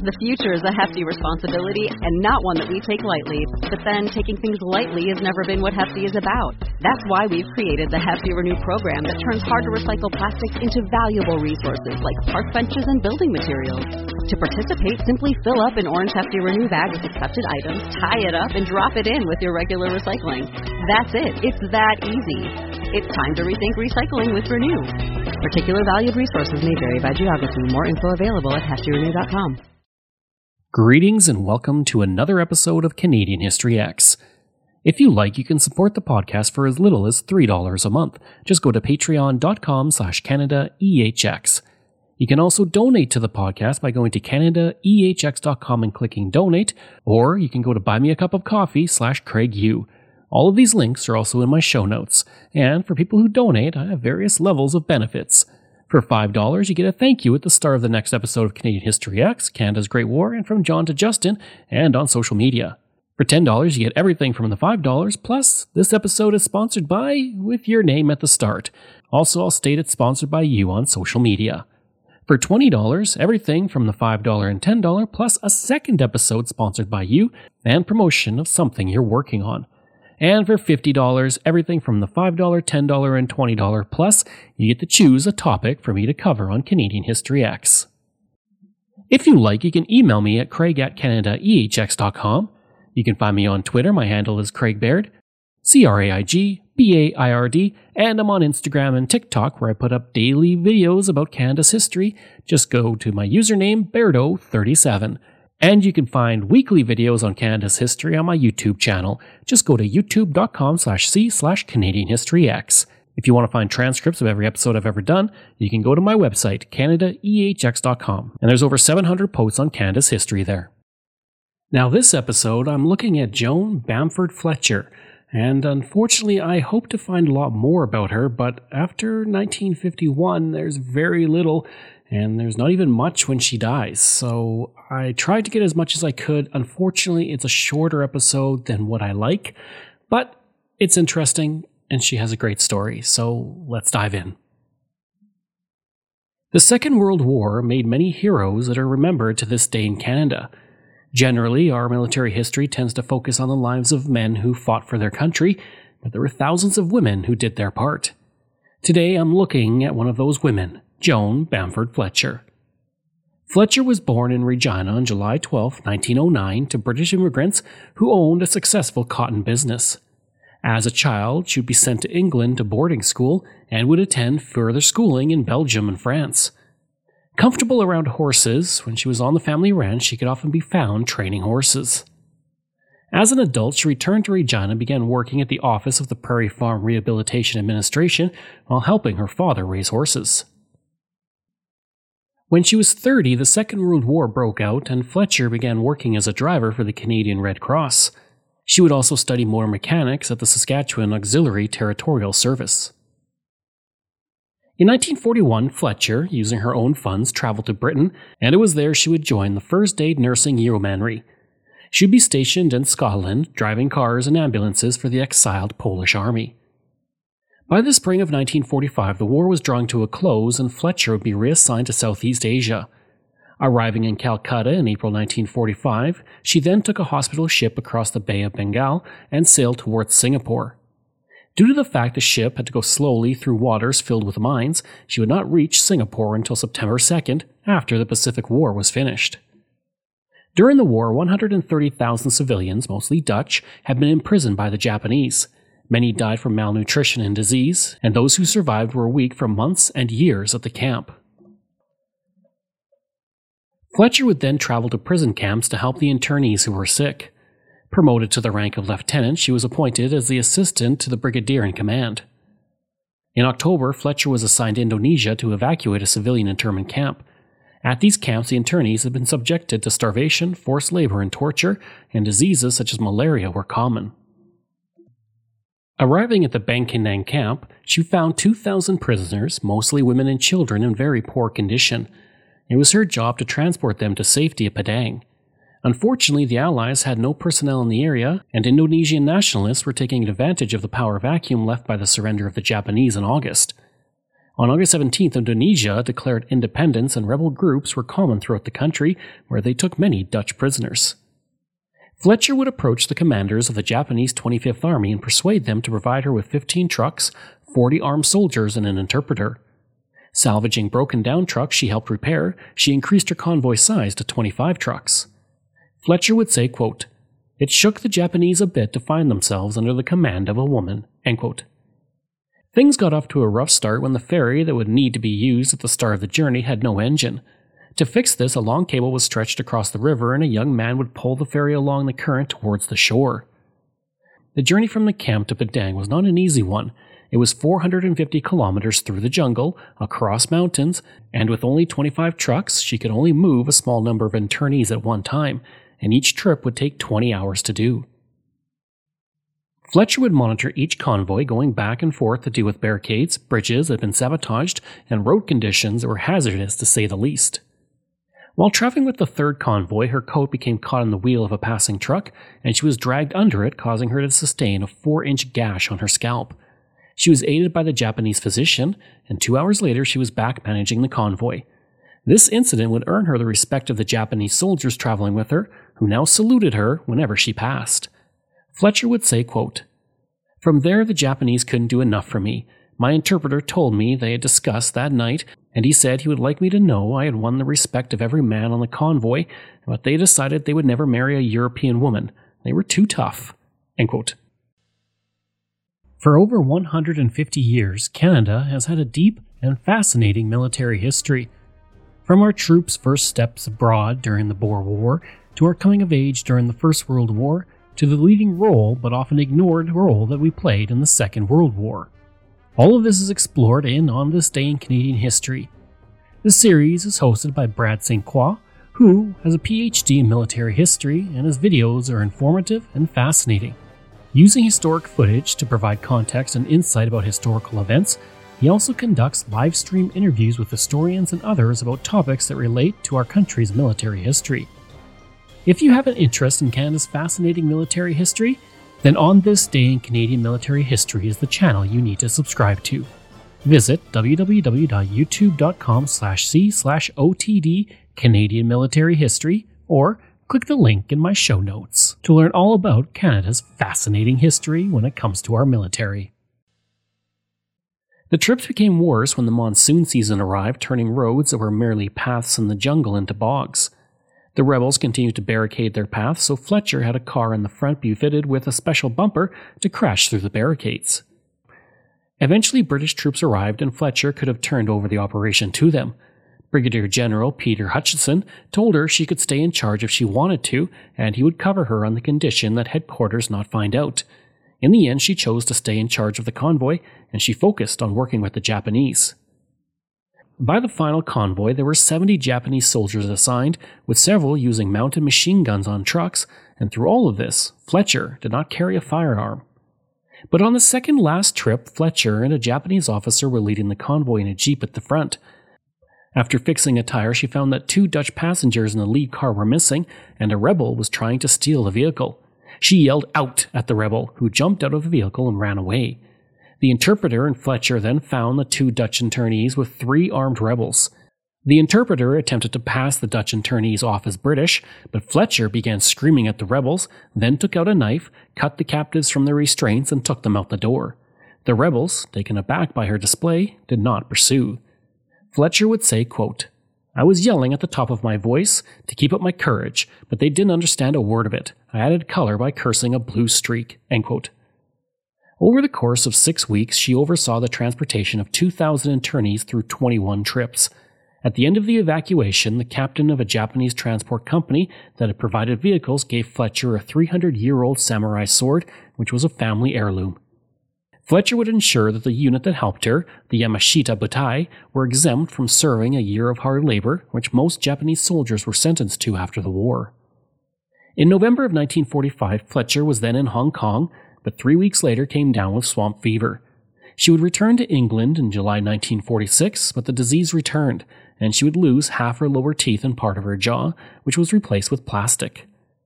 The future is a hefty responsibility and not one that we take lightly. But then, taking things lightly has never been what Hefty is about. That's why we've created the Hefty Renew program that turns hard-to-recycle plastics into valuable resources like park benches and building materials. To participate, simply fill up an orange Hefty Renew bag with accepted items, tie it up, and drop it in with your regular recycling. That's it. It's that easy. It's time to rethink recycling with Renew. Particular valued resources may vary by geography. More info available at heftyrenew.com. Greetings and welcome to another episode of Canadian History X. If you like, you can support the podcast for as little as $3 a month. Just go to patreon.com/CanadaEHX. You can also donate to the podcast by going to CanadaEHX.com and clicking donate, or you can go to buymeacupofcoffee/CraigU. All of these links are also in my show notes, and for people who donate, I have various levels of benefits. For $5, you get a thank you at the start of the next episode of Canadian History X, Canada's Great War, and from John to Justin, and on social media. For $10, you get everything from the $5, plus this episode is sponsored by, with your name at the start. Also, I'll state it's sponsored by you on social media. For $20, everything from the $5 and $10, plus a second episode sponsored by you, and promotion of something you're working on. And for $50, everything from the $5, $10, and $20 plus, you get to choose a topic for me to cover on Canadian History X. If you like, you can email me at craig@canadaehx.com. You can find me on Twitter. My handle is Craig Baird, CraigBaird, and I'm on Instagram and TikTok where I put up daily videos about Canada's history. Just go to my username, Bairdo37. And you can find weekly videos on Canada's history on my YouTube channel. Just go to youtube.com/c/CanadianHistoryX. If you want to find transcripts of every episode I've ever done, you can go to my website, CanadaEHX.com. And there's over 700 posts on Canada's history there. Now this episode, I'm looking at Joan Bamford Fletcher. And unfortunately, I hope to find a lot more about her, but after 1951, there's very little, and there's not even much when she dies. So I tried to get as much as I could. Unfortunately, it's a shorter episode than what I like, but it's interesting, and she has a great story, so let's dive in. The Second World War made many heroes that are remembered to this day in Canada. Generally, our military history tends to focus on the lives of men who fought for their country, but there were thousands of women who did their part. Today, I'm looking at one of those women, Joan Bamford Fletcher. Fletcher was born in Regina on July 12, 1909, to British immigrants who owned a successful cotton business. As a child, she would be sent to England to boarding school and would attend further schooling in Belgium and France. Comfortable around horses, when she was on the family ranch, she could often be found training horses. As an adult, she returned to Regina and began working at the office of the Prairie Farm Rehabilitation Administration while helping her father raise horses. When she was 30, the Second World War broke out, and Fletcher began working as a driver for the Canadian Red Cross. She would also study motor mechanics at the Saskatchewan Auxiliary Territorial Service. In 1941, Fletcher, using her own funds, traveled to Britain, and it was there she would join the First Aid Nursing Yeomanry. She would be stationed in Scotland, driving cars and ambulances for the exiled Polish army. By the spring of 1945, the war was drawing to a close, and Fletcher would be reassigned to Southeast Asia. Arriving in Calcutta in April 1945, she then took a hospital ship across the Bay of Bengal and sailed towards Singapore. Due to the fact the ship had to go slowly through waters filled with mines, she would not reach Singapore until September 2nd, after the Pacific War was finished. During the war, 130,000 civilians, mostly Dutch, had been imprisoned by the Japanese. Many died from malnutrition and disease, and those who survived were weak for months and years at the camp. Fletcher would then travel to prison camps to help the internees who were sick. Promoted to the rank of lieutenant, she was appointed as the assistant to the brigadier in command. In October, Fletcher was assigned to Indonesia to evacuate a civilian internment camp. At these camps, the internees had been subjected to starvation, forced labor, and torture, and diseases such as malaria were common. Arriving at the Bangkinang camp, she found 2,000 prisoners, mostly women and children, in very poor condition. It was her job to transport them to safety at Padang. Unfortunately, the Allies had no personnel in the area, and Indonesian nationalists were taking advantage of the power vacuum left by the surrender of the Japanese in August. On August 17th, Indonesia declared independence and rebel groups were common throughout the country, where they took many Dutch prisoners. Fletcher would approach the commanders of the Japanese 25th Army and persuade them to provide her with 15 trucks, 40 armed soldiers, and an interpreter. Salvaging broken-down trucks she helped repair, she increased her convoy size to 25 trucks. Fletcher would say, quote, "It shook the Japanese a bit to find themselves under the command of a woman." End quote. Things got off to a rough start when the ferry that would need to be used at the start of the journey had no engine. To fix this, a long cable was stretched across the river and a young man would pull the ferry along the current towards the shore. The journey from the camp to Padang was not an easy one. It was 450 kilometers through the jungle, across mountains, and with only 25 trucks, she could only move a small number of internees at one time, and each trip would take 20 hours to do. Fletcher would monitor each convoy going back and forth to deal with barricades, bridges that had been sabotaged, and road conditions that were hazardous to say the least. While traveling with the third convoy, her coat became caught in the wheel of a passing truck, and she was dragged under it, causing her to sustain a 4-inch gash on her scalp. She was aided by the Japanese physician, and 2 hours later she was back managing the convoy. This incident would earn her the respect of the Japanese soldiers traveling with her, who now saluted her whenever she passed. Fletcher would say, quote, "From there the Japanese couldn't do enough for me. My interpreter told me they had discussed that night, and he said he would like me to know I had won the respect of every man on the convoy, but they decided they would never marry a European woman. They were too tough." End quote. For over 150 years, Canada has had a deep and fascinating military history. From our troops' first steps abroad during the Boer War, to our coming of age during the First World War, to the leading role but often ignored role that we played in the Second World War. All of this is explored in On This Day in Canadian History. The series is hosted by Brad St. Croix, who has a PhD in military history, and his videos are informative and fascinating. Using historic footage to provide context and insight about historical events, he also conducts live stream interviews with historians and others about topics that relate to our country's military history. If you have an interest in Canada's fascinating military history, then On This Day in Canadian Military History is the channel you need to subscribe to. Visit www.youtube.com/c/OTD Canadian Military History, or click the link in my show notes to learn all about Canada's fascinating history when it comes to our military. The trips became worse when the monsoon season arrived, turning roads that were merely paths in the jungle into bogs. The rebels continued to barricade their paths, so Fletcher had a car in the front be fitted with a special bumper to crash through the barricades. Eventually, British troops arrived and Fletcher could have turned over the operation to them. Brigadier General Peter Hutchinson told her she could stay in charge if she wanted to, and he would cover her on the condition that headquarters not find out. In the end, she chose to stay in charge of the convoy, and she focused on working with the Japanese. By the final convoy, there were 70 Japanese soldiers assigned, with several using mounted machine guns on trucks, and through all of this, Fletcher did not carry a firearm. But on the second last trip, Fletcher and a Japanese officer were leading the convoy in a jeep at the front. After fixing a tire, she found that 2 Dutch passengers in the lead car were missing, and a rebel was trying to steal the vehicle. She yelled out at the rebel, who jumped out of the vehicle and ran away. The interpreter and Fletcher then found the 2 Dutch internees with 3 armed rebels. The interpreter attempted to pass the Dutch internees off as British, but Fletcher began screaming at the rebels, then took out a knife, cut the captives from their restraints, and took them out the door. The rebels, taken aback by her display, did not pursue. Fletcher would say, quote, "I was yelling at the top of my voice to keep up my courage, but they didn't understand a word of it. I added color by cursing a blue streak." End quote. Over the course of 6 weeks, she oversaw the transportation of 2,000 internees through 21 trips. At the end of the evacuation, the captain of a Japanese transport company that had provided vehicles gave Fletcher a 300-year-old samurai sword, which was a family heirloom. Fletcher would ensure that the unit that helped her, the Yamashita Butai, were exempt from serving a year of hard labor, which most Japanese soldiers were sentenced to after the war. In November of 1945, Fletcher was then in Hong Kong, but 3 weeks later came down with swamp fever. She would return to England in July 1946, but the disease returned, and she would lose half her lower teeth and part of her jaw, which was replaced with plastic.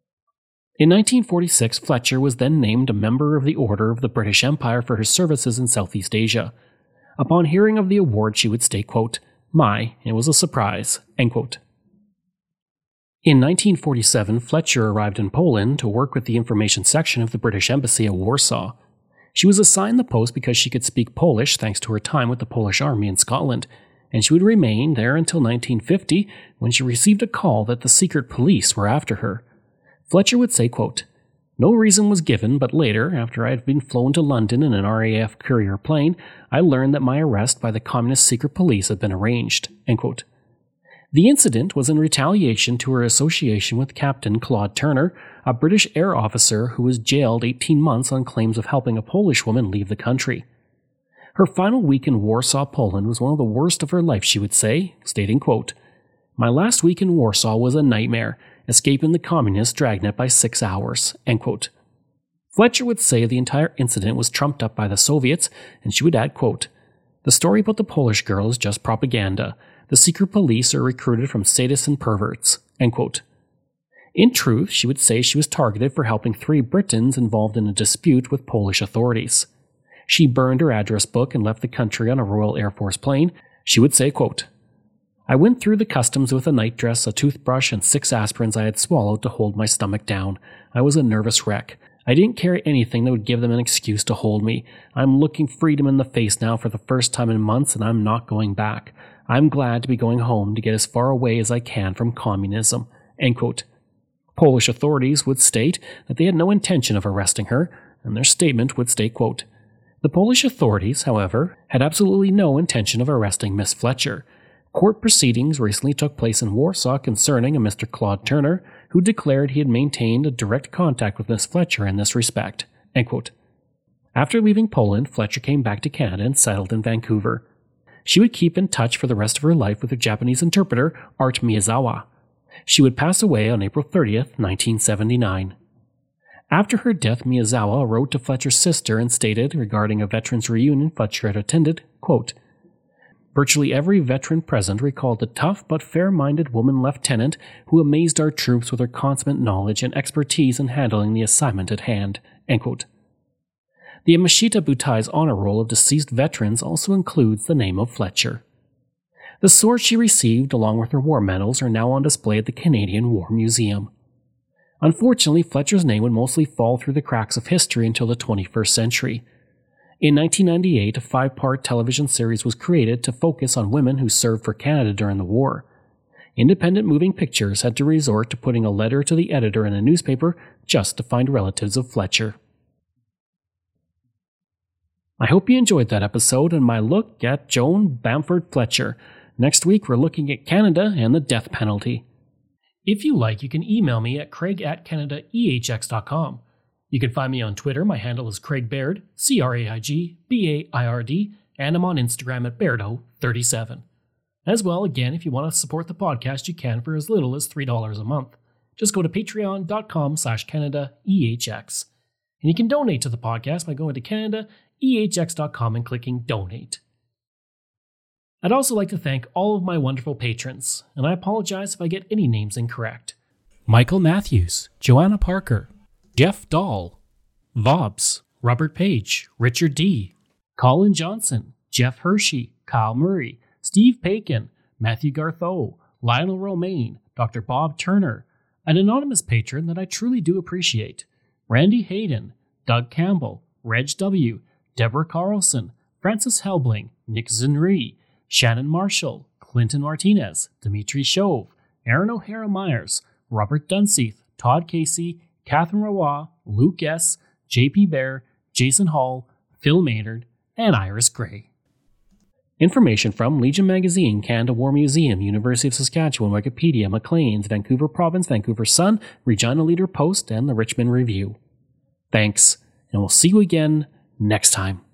In 1946, Fletcher was then named a member of the Order of the British Empire for her services in Southeast Asia. Upon hearing of the award, she would state, quote, "My, it was a surprise," end quote. In 1947, Fletcher arrived in Poland to work with the information section of the British Embassy at Warsaw. She was assigned the post because she could speak Polish thanks to her time with the Polish Army in Scotland, and she would remain there until 1950 when she received a call that the secret police were after her. Fletcher would say, quote, "No reason was given, but later, after I had been flown to London in an RAF courier plane, I learned that my arrest by the Communist secret police had been arranged," end quote. The incident was in retaliation to her association with Captain Claude Turner, a British air officer who was jailed 18 months on claims of helping a Polish woman leave the country. Her final week in Warsaw, Poland was one of the worst of her life, she would say, stating, quote, "My last week in Warsaw was a nightmare, escaping the communist dragnet by 6 hours," end quote. Fletcher would say the entire incident was trumped up by the Soviets, and she would add, quote, "The story about the Polish girl is just propaganda. The secret police are recruited from sadists and perverts," end quote. In truth, she would say she was targeted for helping 3 Britons involved in a dispute with Polish authorities. She burned her address book and left the country on a Royal Air Force plane. She would say, quote, "I went through the customs with a nightdress, a toothbrush, and 6 aspirins I had swallowed to hold my stomach down. I was a nervous wreck. I didn't carry anything that would give them an excuse to hold me. I'm looking freedom in the face now for the first time in months, and I'm not going back. I'm glad to be going home to get as far away as I can from communism," end quote. Polish authorities would state that they had no intention of arresting her, and their statement would state, quote, "The Polish authorities, however, had absolutely no intention of arresting Miss Fletcher. Court proceedings recently took place in Warsaw concerning a Mr. Claude Turner, who declared he had maintained a direct contact with Miss Fletcher in this respect," end quote. After leaving Poland, Fletcher came back to Canada and settled in Vancouver. She would keep in touch for the rest of her life with her Japanese interpreter, Art Miyazawa. She would pass away on April 30th, 1979. After her death, Miyazawa wrote to Fletcher's sister and stated, regarding a veterans reunion Fletcher had attended, quote, "Virtually every veteran present recalled the tough but fair-minded woman lieutenant who amazed our troops with her consummate knowledge and expertise in handling the assignment at hand," end quote. The Yamashita Butai's honor roll of deceased veterans also includes the name of Fletcher. The swords she received, along with her war medals, are now on display at the Canadian War Museum. Unfortunately, Fletcher's name would mostly fall through the cracks of history until the 21st century. In 1998, a 5-part television series was created to focus on women who served for Canada during the war. Independent Moving Pictures had to resort to putting a letter to the editor in a newspaper just to find relatives of Fletcher. I hope you enjoyed that episode and my look at Joan Bamford Fletcher. Next week, we're looking at Canada and the death penalty. If you like, you can email me at craig@canadaehx.com. You can find me on Twitter. My handle is Craig Baird, CraigBaird, and I'm on Instagram at Bairdo37. As well, again, if you want to support the podcast, you can for as little as $3 a month. Just go to patreon.com/CanadaEHX. And you can donate to the podcast by going to CanadaEHX.com and clicking Donate. I'd also like to thank all of my wonderful patrons, and I apologize if I get any names incorrect. Michael Matthews, Joanna Parker, Jeff Dahl, Vobs, Robert Page, Richard D., Colin Johnson, Jeff Hershey, Kyle Murray, Steve Pakin, Matthew Gartho, Lionel Romaine, Dr. Bob Turner, an anonymous patron that I truly do appreciate, Randy Hayden, Doug Campbell, Reg W., Deborah Carlson, Francis Helbling, Nick Zinri, Shannon Marshall, Clinton Martinez, Dimitri Shove, Aaron O'Hara Myers, Robert Dunseith, Todd Casey, Catherine Roy, Luke S., JP Bear, Jason Hall, Phil Maynard, and Iris Gray. Information from Legion Magazine, Canada War Museum, University of Saskatchewan, Wikipedia, Maclean's, Vancouver Province, Vancouver Sun, Regina Leader Post, and the Richmond Review. Thanks, and we'll see you again next time.